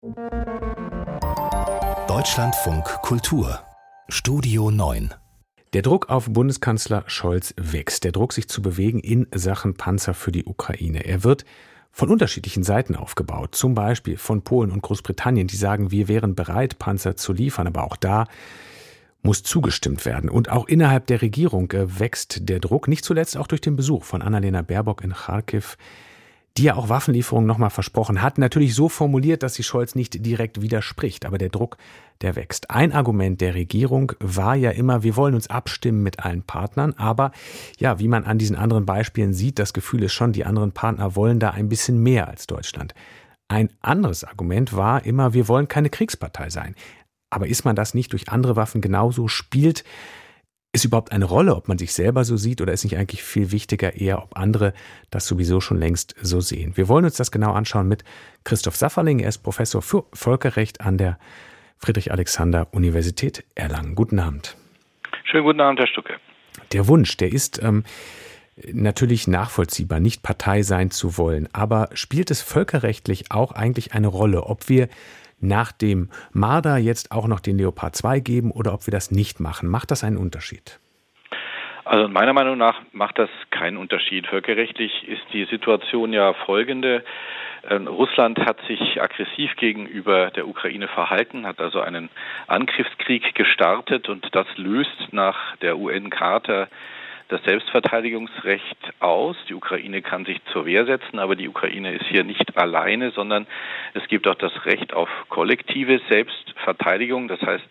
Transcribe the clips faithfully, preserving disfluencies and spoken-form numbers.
Deutschlandfunk Kultur Studio neun. Der Druck auf Bundeskanzler Scholz wächst. Der Druck, sich zu bewegen in Sachen Panzer für die Ukraine. Er wird von unterschiedlichen Seiten aufgebaut. Zum Beispiel von Polen und Großbritannien, die sagen, wir wären bereit, Panzer zu liefern. Aber auch da muss zugestimmt werden. Und auch innerhalb der Regierung wächst der Druck. Nicht zuletzt auch durch den Besuch von Annalena Baerbock in Charkiw, die ja auch Waffenlieferungen nochmal versprochen hat. Natürlich so formuliert, dass sie Scholz nicht direkt widerspricht. Aber der Druck, der wächst. Ein Argument der Regierung war ja immer, wir wollen uns abstimmen mit allen Partnern. Aber ja, wie man an diesen anderen Beispielen sieht, das Gefühl ist schon, die anderen Partner wollen da ein bisschen mehr als Deutschland. Ein anderes Argument war immer, wir wollen keine Kriegspartei sein. Aber ist man das nicht durch andere Waffen genauso? Spielt es überhaupt eine Rolle, ob man sich selber so sieht, oder ist nicht eigentlich viel wichtiger eher, ob andere das sowieso schon längst so sehen? Wir wollen uns das genau anschauen mit Christoph Safferling. Er ist Professor für Völkerrecht an der Friedrich-Alexander-Universität Erlangen. Guten Abend. Schönen guten Abend, Herr Stucke. Der Wunsch, der ist ähm, natürlich nachvollziehbar, nicht Partei sein zu wollen. Aber spielt es völkerrechtlich auch eigentlich eine Rolle, ob wir nach dem Marder jetzt auch noch den Leopard zwei geben oder ob wir das nicht machen? Macht das einen Unterschied? Also meiner Meinung nach macht das keinen Unterschied. Völkerrechtlich ist die Situation ja folgende. Äh, Russland hat sich aggressiv gegenüber der Ukraine verhalten, hat also einen Angriffskrieg gestartet, und das löst nach der U N-Charta das Selbstverteidigungsrecht aus. Die Ukraine kann sich zur Wehr setzen, aber die Ukraine ist hier nicht alleine, sondern es gibt auch das Recht auf kollektive Selbstverteidigung. Das heißt,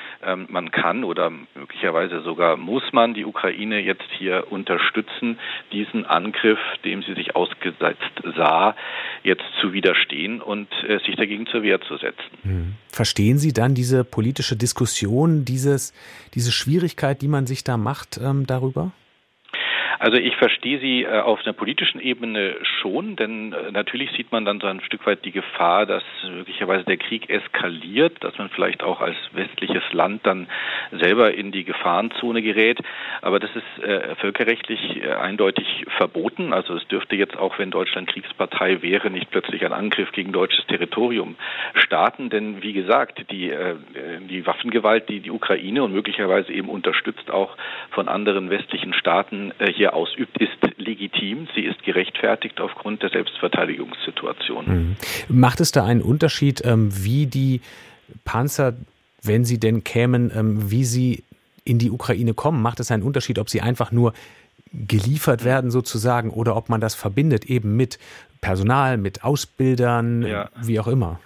man kann oder möglicherweise sogar muss man die Ukraine jetzt hier unterstützen, diesen Angriff, dem sie sich ausgesetzt sah, jetzt zu widerstehen und sich dagegen zur Wehr zu setzen. Verstehen Sie dann diese politische Diskussion, dieses, diese Schwierigkeit, die man sich da macht, ähm, darüber? Also ich verstehe Sie äh, auf einer politischen Ebene schon, denn äh, natürlich sieht man dann so ein Stück weit die Gefahr, dass möglicherweise der Krieg eskaliert, dass man vielleicht auch als westliches Land dann selber in die Gefahrenzone gerät. Aber das ist äh, völkerrechtlich äh, eindeutig verboten. Also es dürfte jetzt auch, wenn Deutschland Kriegspartei wäre, nicht plötzlich ein Angriff gegen deutsches Territorium starten. Denn wie gesagt, die, äh, die Waffengewalt, die die Ukraine und möglicherweise eben unterstützt auch von anderen westlichen Staaten äh, hier ausübt, ist legitim. Sie ist gerechtfertigt aufgrund der Selbstverteidigungssituation. Mhm. Macht es da einen Unterschied, ähm, wie die Panzer, wenn sie denn kämen, ähm, wie sie in die Ukraine kommen? Macht es einen Unterschied, ob sie einfach nur geliefert werden sozusagen oder ob man das verbindet eben mit Personal, mit Ausbildern, ja, wie auch immer?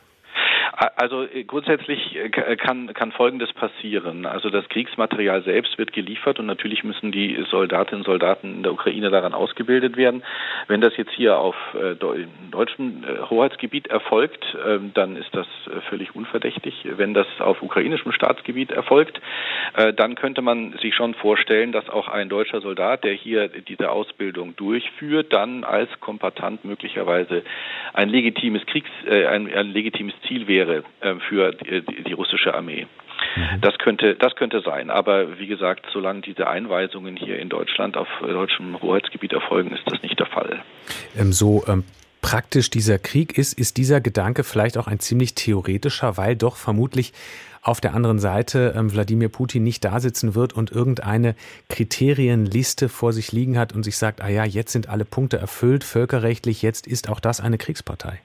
Also grundsätzlich kann, kann Folgendes passieren. Also das Kriegsmaterial selbst wird geliefert und natürlich müssen die Soldatinnen und Soldaten in der Ukraine daran ausgebildet werden. Wenn das jetzt hier auf deutschem Hoheitsgebiet erfolgt, dann ist das völlig unverdächtig. Wenn das auf ukrainischem Staatsgebiet erfolgt, dann könnte man sich schon vorstellen, dass auch ein deutscher Soldat, der hier diese Ausbildung durchführt, dann als Kombattant möglicherweise ein legitimes Kriegs, ein, ein legitimes Ziel wäre für die, die russische Armee. Mhm. Das könnte, das könnte sein. Aber wie gesagt, solange diese Einweisungen hier in Deutschland auf deutschem Hoheitsgebiet erfolgen, ist das nicht der Fall. Ähm, so ähm, praktisch dieser Krieg ist, ist dieser Gedanke vielleicht auch ein ziemlich theoretischer, weil doch vermutlich auf der anderen Seite ähm, Wladimir Putin nicht da sitzen wird und irgendeine Kriterienliste vor sich liegen hat und sich sagt, ah ja, jetzt sind alle Punkte erfüllt, völkerrechtlich, jetzt ist auch das eine Kriegspartei.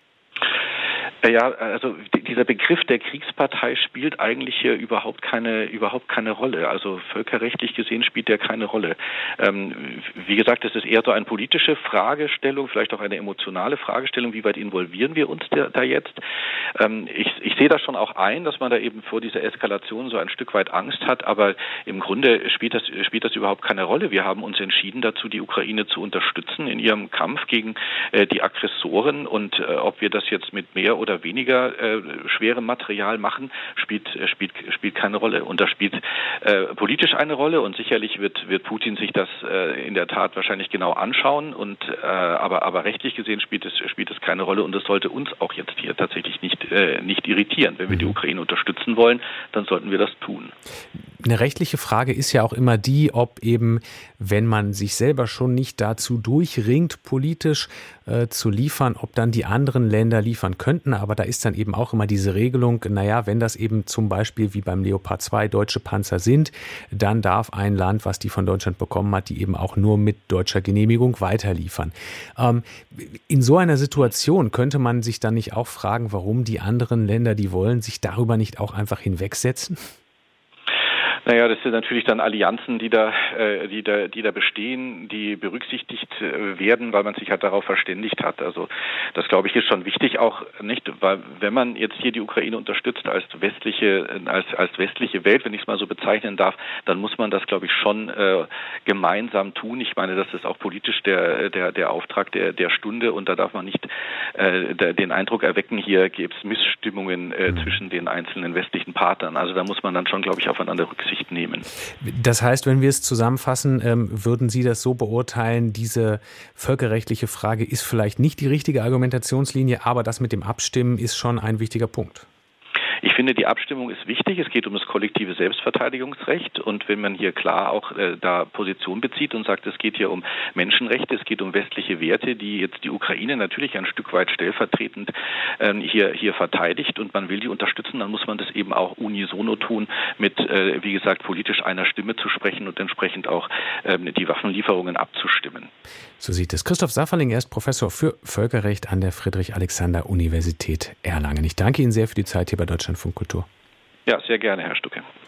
Ja, also dieser Begriff der Kriegspartei spielt eigentlich hier überhaupt keine überhaupt keine Rolle. Also völkerrechtlich gesehen spielt der keine Rolle. Ähm, wie gesagt, es ist eher so eine politische Fragestellung, vielleicht auch eine emotionale Fragestellung. Wie weit involvieren wir uns da, da jetzt? Ähm, ich, ich sehe das schon auch ein, dass man da eben vor dieser Eskalation so ein Stück weit Angst hat. Aber im Grunde spielt das spielt das überhaupt keine Rolle. Wir haben uns entschieden dazu, die Ukraine zu unterstützen in ihrem Kampf gegen äh, die Aggressoren. Und äh, ob wir das jetzt mit mehr oder weniger äh, schwerem Material machen, spielt, äh, spielt, spielt keine Rolle. Und das spielt äh, politisch eine Rolle und sicherlich wird, wird Putin sich das äh, in der Tat wahrscheinlich genau anschauen. Und, äh, aber, aber rechtlich gesehen spielt es, spielt es keine Rolle und das sollte uns auch jetzt hier tatsächlich nicht, äh, nicht irritieren. Wenn wir die Ukraine unterstützen wollen, dann sollten wir das tun. Eine rechtliche Frage ist ja auch immer die, ob eben, wenn man sich selber schon nicht dazu durchringt, politisch äh, zu liefern, ob dann die anderen Länder liefern könnten. aber da ist dann eben auch immer diese Regelung, naja, wenn das eben zum Beispiel wie beim Leopard zwei deutsche Panzer sind, dann darf ein Land, was die von Deutschland bekommen hat, die eben auch nur mit deutscher Genehmigung weiterliefern. Ähm, in so einer Situation könnte man sich dann nicht auch fragen, warum die anderen Länder, die wollen, sich darüber nicht auch einfach hinwegsetzen? Naja, das sind natürlich dann Allianzen, die da, äh, die da, die da bestehen, die berücksichtigt äh, werden, weil man sich halt darauf verständigt hat. Also das, glaube ich, ist schon wichtig, auch nicht, weil wenn man jetzt hier die Ukraine unterstützt als westliche, als als westliche Welt, wenn ich es mal so bezeichnen darf, dann muss man das, glaube ich, schon äh, gemeinsam tun. Ich meine, das ist auch politisch der der der Auftrag der der Stunde und da darf man nicht äh, der, den Eindruck erwecken, hier gibt es Missstimmungen äh, mhm. zwischen den einzelnen westlichen Partnern. Also da muss man dann schon, glaube ich, aufeinander rücksichtigen nehmen. Das heißt, wenn wir es zusammenfassen, ähm, würden Sie das so beurteilen, diese völkerrechtliche Frage ist vielleicht nicht die richtige Argumentationslinie, aber das mit dem Abstimmen ist schon ein wichtiger Punkt. Ich finde, die Abstimmung ist wichtig. Es geht um das kollektive Selbstverteidigungsrecht. Und wenn man hier klar auch äh, da Position bezieht und sagt, es geht hier um Menschenrechte, es geht um westliche Werte, die jetzt die Ukraine natürlich ein Stück weit stellvertretend äh, hier, hier verteidigt und man will die unterstützen, dann muss man das eben auch unisono tun, mit, äh, wie gesagt, politisch einer Stimme zu sprechen und entsprechend auch äh, die Waffenlieferungen abzustimmen. So sieht es. Christoph Safferling, er ist Professor für Völkerrecht an der Friedrich-Alexander-Universität Erlangen. Ich danke Ihnen sehr für die Zeit hier bei Deutschlandfunk Kultur. Ja, sehr gerne, Herr Stucke.